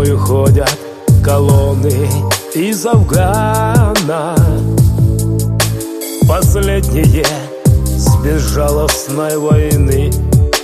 Зимой ходят колонны из Афгана, последние с безжалостной войны.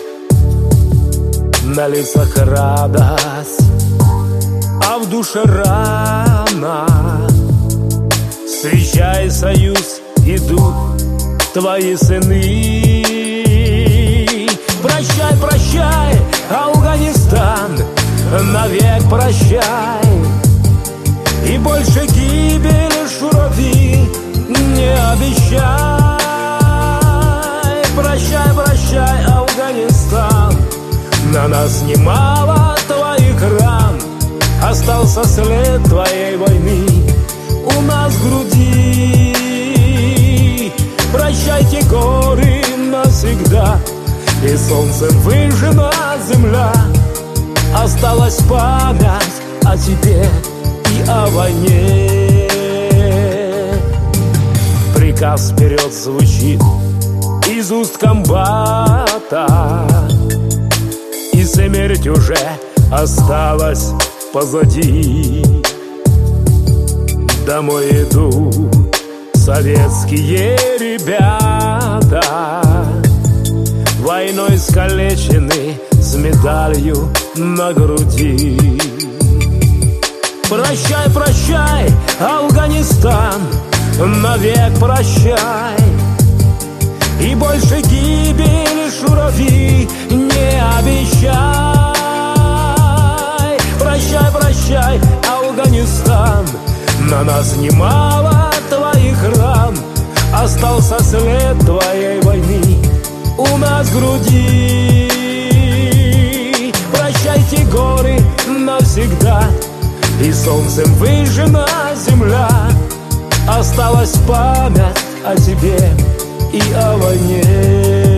На лицах радость, а в душе рана. Встречай, союз, идут твои сыны. Прощай, прощай, Афганистан, навек прощай. И больше гибели Шурави не обещай. Прощай, прощай, Афганистан, на нас немало твоих ран. Остался след твоей войны у нас в груди. Прощайте горы навсегда, и солнцем выжжена земля. Осталась память о тебе и о войне. Приказ вперед звучит из уст комбата, и смерть уже осталась позади. Домой идут советские ребята, войной искалечены, с медалью на груди. Прощай, прощай, Афганистан, навек прощай. И больше гибели Шурави не обещай. Прощай, прощай, Афганистан, на нас немало твоих ран. Остался след твоей войны у нас в груди. Прощайте горы навсегда, и солнцем выжжена земля. Осталась память о тебе и о войне.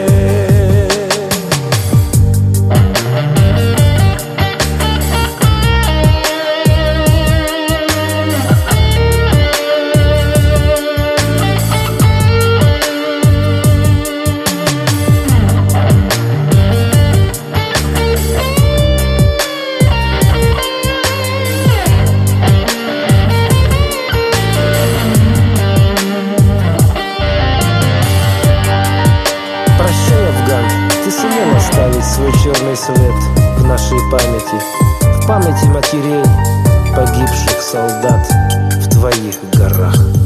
Ты сумел оставить свой черный след в нашей памяти, в памяти матерей, погибших солдат в твоих горах.